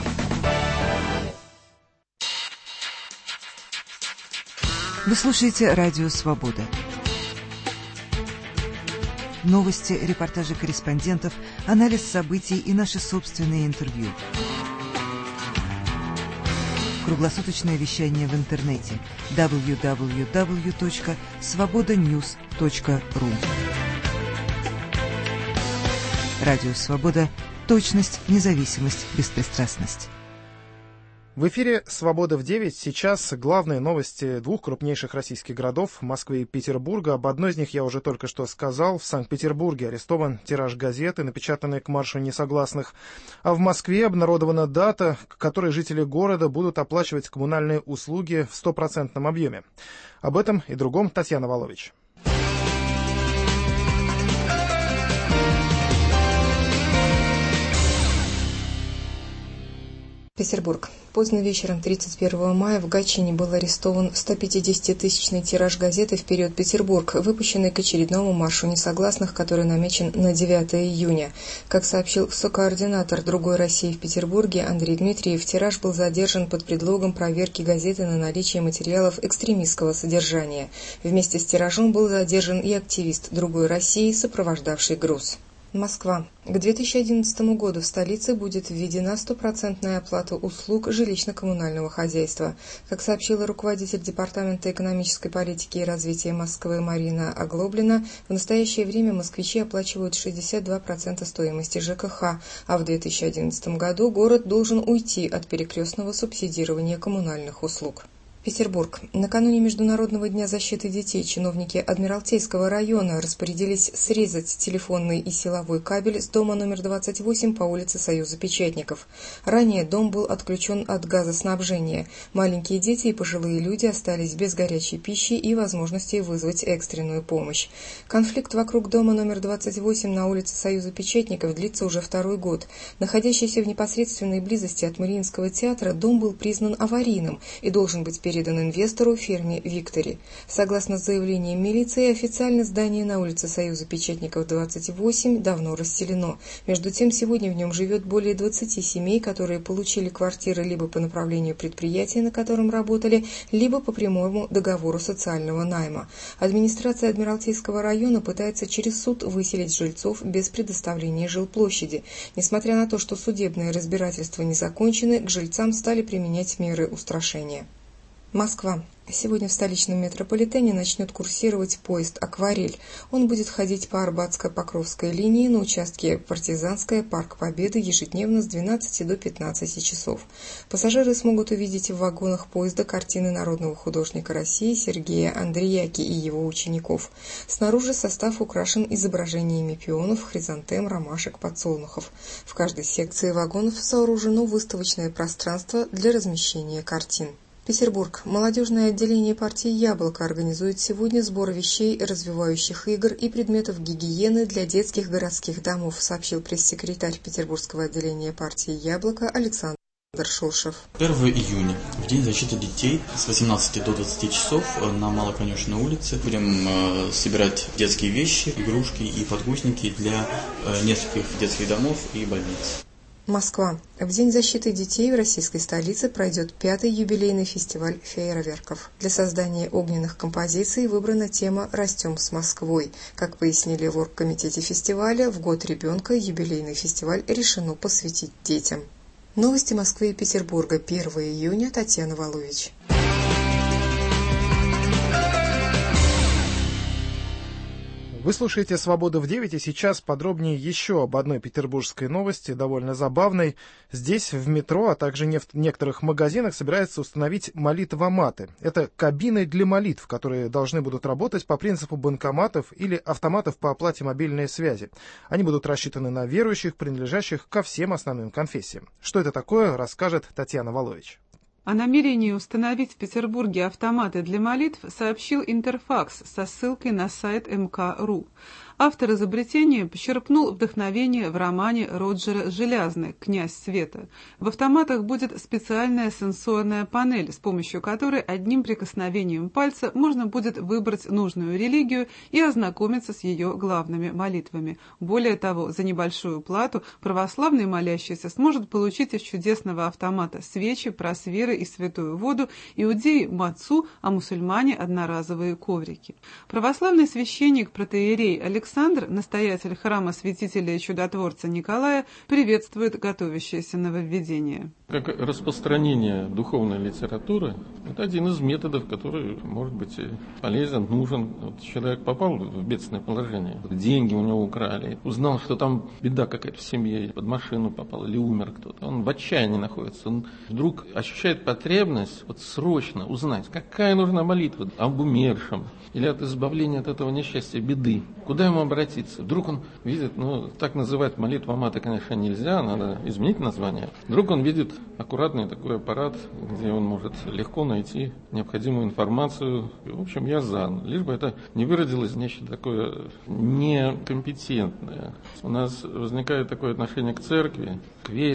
Вы слушаете Радио Свобода. Новости, репортажи корреспондентов, анализ событий и наши собственные интервью. Круглосуточное вещание в интернете дабл ю дабл ю дабл ю точка свобода ньюс точка ру. Радио Свобода. Точность, независимость, беспристрастность. В эфире «Свобода в девять». Сейчас главные новости двух крупнейших российских городов – Москвы и Петербурга. Об одной из них я уже только что сказал. В Санкт-Петербурге арестован тираж газеты, напечатанный к маршу несогласных. А в Москве обнародована дата, к которой жители города будут оплачивать коммунальные услуги в стопроцентном объеме. Об этом и другом Татьяна Волович. Петербург. Поздно вечером тридцать первого мая в Гатчине был арестован сто пятидесятитысячный тираж газеты «Вперед, Петербург», выпущенный к очередному маршу несогласных, который намечен на девятое июня. Как сообщил сокоординатор «Другой России» в Петербурге Андрей Дмитриев, тираж был задержан под предлогом проверки газеты на наличие материалов экстремистского содержания. Вместе с тиражом был задержан и активист «Другой России», сопровождавший груз. Москва. К две тысячи одиннадцатому году в столице будет введена стопроцентная оплата услуг жилищно-коммунального хозяйства. Как сообщила руководитель Департамента экономической политики и развития Москвы Марина Оглоблина, в настоящее время москвичи оплачивают шестьдесят два процента стоимости ЖКХ, а в две тысячи одиннадцатом году город должен уйти от перекрестного субсидирования коммунальных услуг. Петербург. Накануне Международного дня защиты детей чиновники Адмиралтейского района распорядились срезать телефонный и силовой кабель с дома номер двадцать восемь по улице Союза Печатников. Ранее дом был отключен от газоснабжения. Маленькие дети и пожилые люди остались без горячей пищи и возможности вызвать экстренную помощь. Конфликт вокруг дома номер двадцать восемь на улице Союза Печатников длится уже второй год. Находящийся в непосредственной близости от Мариинского театра, дом был признан аварийным и должен быть передан инвестору фирме «Виктори». Согласно заявлениям милиции, официально здание на улице Союза Печатников двадцать восемь давно расселено. Между тем, сегодня в нем живет более двадцати семей, которые получили квартиры либо по направлению предприятия, на котором работали, либо по прямому договору социального найма. Администрация Адмиралтейского района пытается через суд выселить жильцов без предоставления жилплощади. Несмотря на то, что судебные разбирательства не закончены, к жильцам стали применять меры устрашения. Москва. Сегодня в столичном метрополитене начнет курсировать поезд «Акварель». Он будет ходить по Арбатско-Покровской линии на участке Партизанская, Парк Победы ежедневно с двенадцати до пятнадцати часов. Пассажиры смогут увидеть в вагонах поезда картины народного художника России Сергея Андреяки и его учеников. Снаружи состав украшен изображениями пионов, хризантем, ромашек, подсолнухов. В каждой секции вагонов сооружено выставочное пространство для размещения картин. Петербург. Молодежное отделение партии «Яблоко» организует сегодня сбор вещей, развивающих игр и предметов гигиены для детских городских домов, сообщил пресс-секретарь Петербургского отделения партии «Яблоко» Александр Шолшев. первого июня, в День защиты детей, с восемнадцати до двадцати часов на Малоконечной улице будем э, собирать детские вещи, игрушки и подгузники для э, нескольких детских домов и больниц. Москва. В День защиты детей в российской столице пройдет пятый юбилейный фестиваль фейерверков. Для создания огненных композиций выбрана тема «Растем с Москвой». Как пояснили в оргкомитете фестиваля, в год ребенка юбилейный фестиваль решено посвятить детям. Новости Москвы и Петербурга. первого июня. Татьяна Волович. Вы слушаете «Свобода в девять», и сейчас подробнее еще об одной петербургской новости, довольно забавной. Здесь, в метро, а также в некоторых магазинах собираются установить молитвоматы. Это кабины для молитв, которые должны будут работать по принципу банкоматов или автоматов по оплате мобильной связи. Они будут рассчитаны на верующих, принадлежащих ко всем основным конфессиям. Что это такое, расскажет Татьяна Волович. О намерении установить в Петербурге автоматы для молитв сообщил Интерфакс со ссылкой на сайт эм ка точка ру. Автор изобретения почерпнул вдохновение в романе Роджера Желязны «Князь света». В автоматах будет специальная сенсорная панель, с помощью которой одним прикосновением пальца можно будет выбрать нужную религию и ознакомиться с ее главными молитвами. Более того, за небольшую плату православный молящийся сможет получить из чудесного автомата свечи, просверы и святую воду, иудеи – мацу, а мусульмане – одноразовые коврики. Православный священник протоиерей Александр Александр, настоятель храма святителя и чудотворца Николая, приветствует готовящееся нововведение. Как распространение духовной литературы, это один из методов, который может быть полезен, нужен. Вот человек попал в бедственное положение, деньги у него украли, узнал, что там беда какая-то в семье, под машину попал или умер кто-то. Он в отчаянии находится, он вдруг ощущает потребность вот срочно узнать, какая нужна молитва об умершем или от избавления от этого несчастья, беды. Куда ему обратиться? Вдруг он видит, ну, так называть молитвоматы, конечно, нельзя, надо изменить название. Вдруг он видит аккуратный такой аппарат, где он может легко найти необходимую информацию. В общем, я за. Лишь бы это не выродилось нечто такое некомпетентное. У нас возникает такое отношение к церкви, к вере,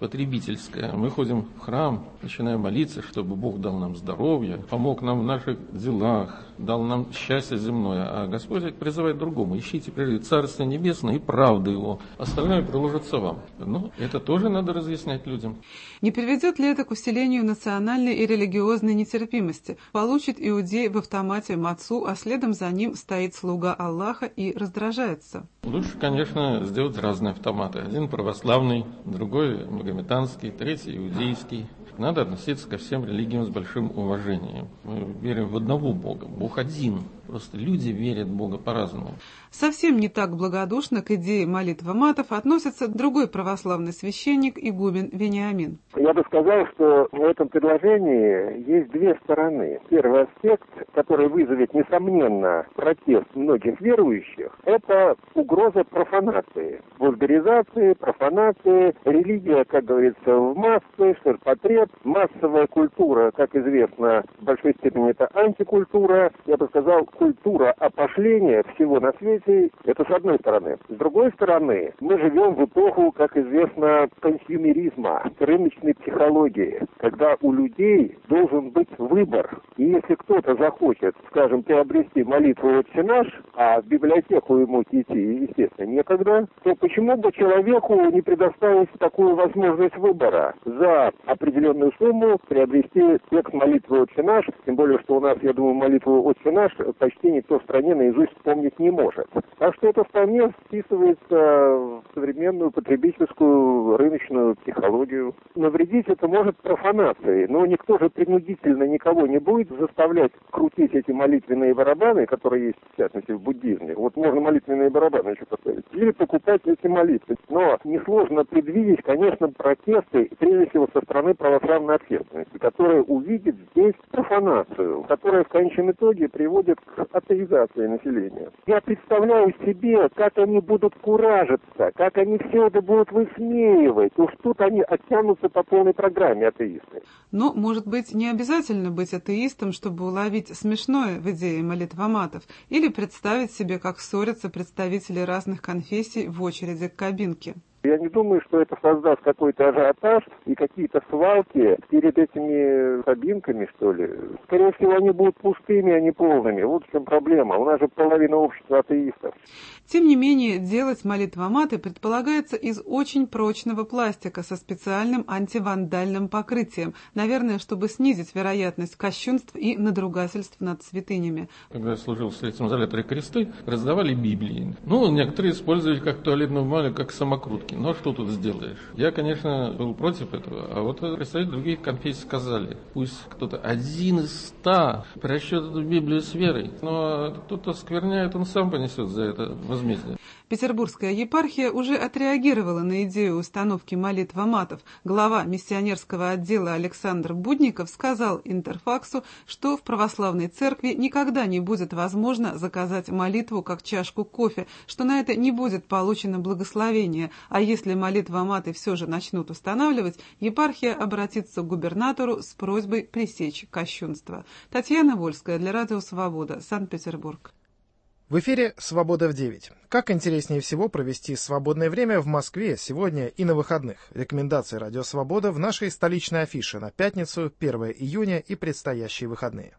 потребительская. Мы ходим в храм, начинаем молиться, чтобы Бог дал нам здоровье, помог нам в наших делах, дал нам счастье земное. А Господь призывает другому: ищите прежде Царство Небесное и правду Его, остальное приложится вам. Но это тоже надо разъяснять людям. Не приведет ли это к усилению национальной и религиозной нетерпимости? Получит иудей в автомате мацу, а следом за ним стоит слуга Аллаха и раздражается. Лучше, конечно, сделать разные автоматы. Один православный, другой магометанский, третий иудейский. Надо относиться ко всем религиям с большим уважением. Мы верим в одного Бога. Бог один. Просто люди верят в Бога по-разному. Совсем не так благодушно к идее молитвы матов относится другой православный священник игумен Вениамин. Я бы сказал, что в этом предложении есть две стороны. Первый аспект, который вызовет, несомненно, протест многих верующих, это угроза профанации. Вульгаризации, профанации. Религия, как говорится, в массы, ширпотреб. Массовая культура, как известно, в большой степени это антикультура. Я бы сказал, культура опошления всего на свете, это с одной стороны. С другой стороны, мы живем в эпоху, как известно, консюмеризма, рыночной психологии, когда у людей должен быть выбор. И если кто-то захочет, скажем, приобрести молитву «Отче наш», а в библиотеку ему идти, естественно, некогда, то почему бы человеку не предоставить такую возможность выбора? За определенную сумму приобрести текст молитвы «Отче наш», тем более, что у нас, я думаю, молитву «Отче наш» почти никто в стране наизусть вспомнить не может. Так что это вполне вписывается в современную потребительскую рыночную психологию. Навредить это может профанацией, но никто же принудительно никого не будет заставлять крутить эти молитвенные барабаны, которые есть, в частности, в буддизме. Вот можно молитвенные барабаны еще поставить. Или покупать эти молитвы. Но несложно предвидеть, конечно, протесты, прежде всего, со стороны православной общественности, которая увидит здесь профанацию, которая в конечном итоге приводит к атеизации населения. Я представляю себе, как они будут куражиться, как они все это будут высмеивать. Уж тут они оттянутся по полной программе, атеисты. Но, может быть, не обязательно быть атеистом, чтобы уловить смешное в идее молитвоматов, или представить себе, как ссорятся представители разных конфессий в очереди к кабинке. Я не думаю, что это создаст какой-то ажиотаж и какие-то свалки перед этими кабинками, что ли. Скорее всего, они будут пустыми, а не полными. Вот в чем проблема. У нас же половина общества атеистов. Тем не менее, делать молитвоматы предполагается из очень прочного пластика со специальным антивандальным покрытием, наверное, чтобы снизить вероятность кощунств и надругательств над святынями. Когда я служил в Святом зале Три кресты, раздавали Библии. Ну, некоторые использовали как туалетную бумагу, как самокрутки. Ну, а что тут сделаешь? Я, конечно, был против этого, а вот представители других конфессий сказали, пусть кто-то один из ста прочтет эту Библию с верой, но кто-то скверняет, он сам понесет за это возмездие. Петербургская епархия уже отреагировала на идею установки молитвоматов. Глава миссионерского отдела Александр Будников сказал Интерфаксу, что в православной церкви никогда не будет возможно заказать молитву как чашку кофе, что на это не будет получено благословение, а если молитвоматы все же начнут устанавливать, епархия обратится к губернатору с просьбой пресечь кощунство. Татьяна Вольская для Радио Свобода, Санкт-Петербург. В эфире «Свобода в девять». Как интереснее всего провести свободное время в Москве сегодня и на выходных? Рекомендации «Радио Свобода» в нашей столичной афише на пятницу, первое июня и предстоящие выходные.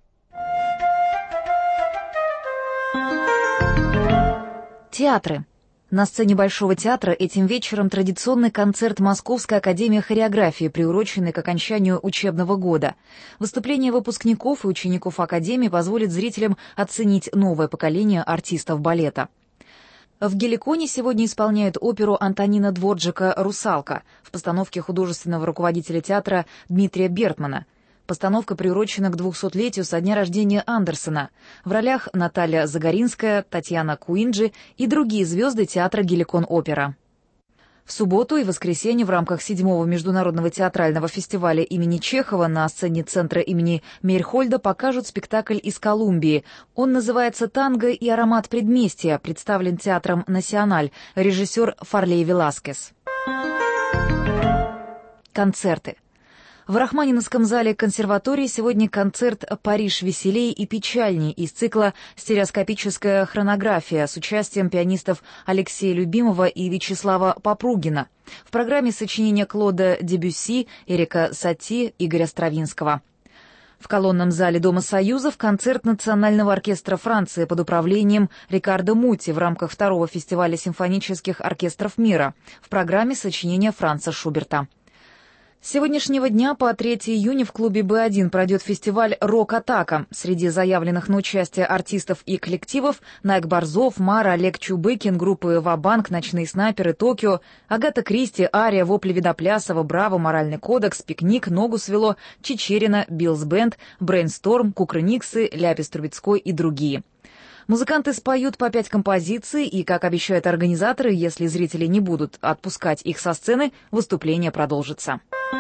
Театры. На сцене Большого театра этим вечером традиционный концерт Московской академии хореографии, приуроченный к окончанию учебного года. Выступление выпускников и учеников академии позволит зрителям оценить новое поколение артистов балета. В Геликоне сегодня исполняют оперу Антонина Дворджика «Русалка» в постановке художественного руководителя театра Дмитрия Бертмана. Постановка приурочена к двухсотлетию со дня рождения Андерсена. В ролях Наталья Загоринская, Татьяна Куинджи и другие звезды театра «Геликон-опера». В субботу и воскресенье в рамках седьмого международного театрального фестиваля имени Чехова на сцене центра имени Мейрхольда покажут спектакль из Колумбии. Он называется «Танго и аромат предместья», представлен театром «Насиональ», режиссер Фарлей Веласкес. Концерты. В Рахманиновском зале консерватории сегодня концерт «Париж веселей и печальней» из цикла «Стереоскопическая хронография» с участием пианистов Алексея Любимова и Вячеслава Попругина. В программе сочинения Клода Дебюсси, Эрика Сати, Игоря Стравинского. В колонном зале Дома Союзов концерт Национального оркестра Франции под управлением Рикардо Мути в рамках второго фестиваля симфонических оркестров мира. В программе сочинения Франца Шуберта. С сегодняшнего дня по третьего июня в клубе Бэ один пройдет фестиваль «Рок-атака». Среди заявленных на участие артистов и коллективов Найк Борзов, Мара, Олег Чубыкин, группы «Ва-банк», «Ночные снайперы», «Токио», Агата Кристи, Ария, Вопли Видоплясова, Браво, Моральный кодекс, Пикник, Ногу свело, Чичерина, Биллс Бенд, Брейнсторм, Кукрыниксы, Ляпис Трубецкой и другие. Музыканты споют по пять композиций, и, как обещают организаторы, если зрители не будут отпускать их со сцены, выступление продолжится.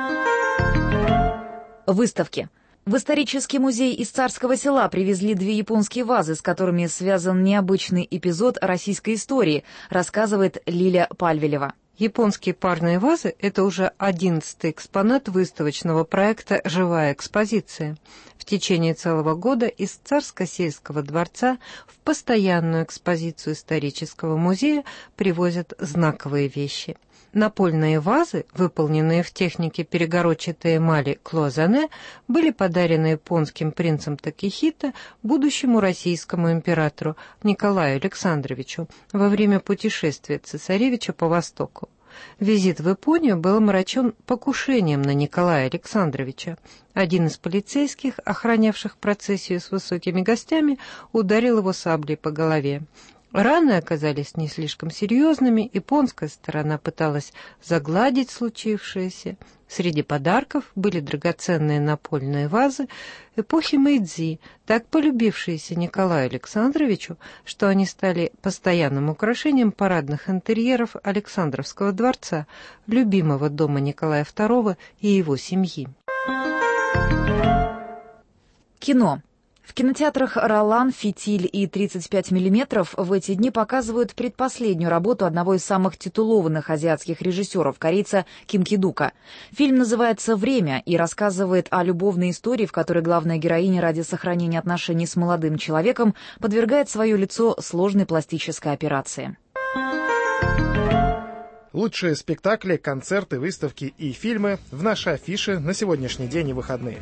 Выставки. В исторический музей из Царского Села привезли две японские вазы, с которыми связан необычный эпизод российской истории, рассказывает Лиля Пальвелева. Японские парные вазы – это уже одиннадцатый экспонат выставочного проекта «Живая экспозиция». В течение целого года из Царско-сельского дворца в постоянную экспозицию исторического музея привозят знаковые вещи. Напольные вазы, выполненные в технике перегородчатой эмали клозане, были подарены японским принцем Такихито будущему российскому императору Николаю Александровичу во время путешествия цесаревича по Востоку. Визит в Японию был омрачен покушением на Николая Александровича. Один из полицейских, охранявших процессию с высокими гостями, ударил его саблей по голове. Раны оказались не слишком серьезными, японская сторона пыталась загладить случившееся. Среди подарков были драгоценные напольные вазы эпохи Мэйдзи, так полюбившиеся Николаю Александровичу, что они стали постоянным украшением парадных интерьеров Александровского дворца, любимого дома Николая второго и его семьи. Кино. В кинотеатрах «Ролан», «Фитиль» и тридцать пять миллиметров в эти дни показывают предпоследнюю работу одного из самых титулованных азиатских режиссеров, корейца Ким Ки-дука. Фильм называется «Время» и рассказывает о любовной истории, в которой главная героиня ради сохранения отношений с молодым человеком подвергает свое лицо сложной пластической операции. Лучшие спектакли, концерты, выставки и фильмы в нашей афише на сегодняшний день и выходные.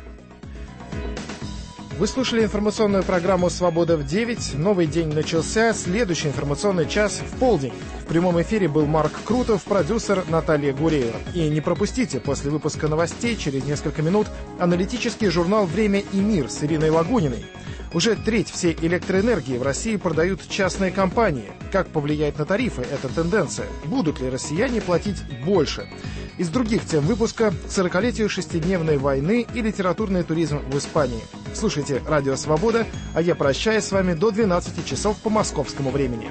Вы слушали информационную программу «Свобода в девять». Новый день начался. Следующий информационный час в полдень. В прямом эфире был Марк Крутов, продюсер Наталья Гуреева. И не пропустите после выпуска новостей через несколько минут аналитический журнал «Время и мир» с Ириной Лагуниной. Уже треть всей электроэнергии в России продают частные компании. Как повлияет на тарифы эта тенденция? Будут ли россияне платить больше? Из других тем выпуска к сорокалетию шестидневной войны и литературный туризм в Испании. Слушайте «Радио Свобода», а я прощаюсь с вами до двенадцати часов по московскому времени.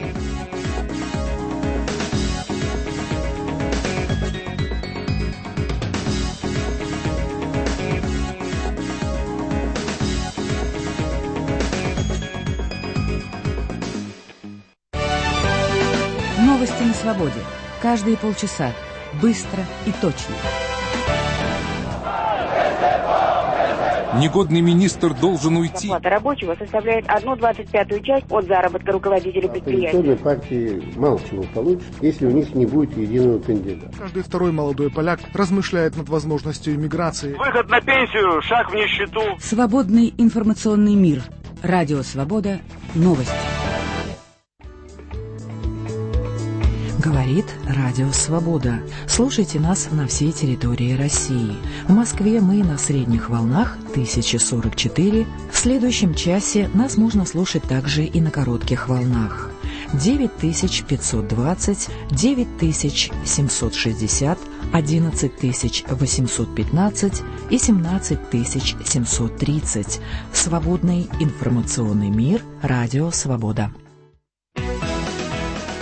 Новости на свободе. Каждые полчаса. Быстро и точно. Негодный министр должен уйти. Зарплата рабочего составляет одну двадцать пятую часть от заработка руководителя предприятия. Оппозиционные партии мало чего получат, если у них не будет единого кандидата. Каждый второй молодой поляк размышляет над возможностью иммиграции. Выход на пенсию, шаг в нищету. Свободный информационный мир. Радио Свобода. Новости. Говорит Радио Свобода. Слушайте нас на всей территории России. В Москве мы на средних волнах тысяча сорок четыре. В следующем часе нас можно слушать также и на коротких волнах. девять тысяч пятьсот двадцать, девять тысяч семьсот шестьдесят, одиннадцать тысяч восемьсот пятнадцать и семнадцать тысяч семьсот тридцать. Свободный информационный мир. Радио Свобода.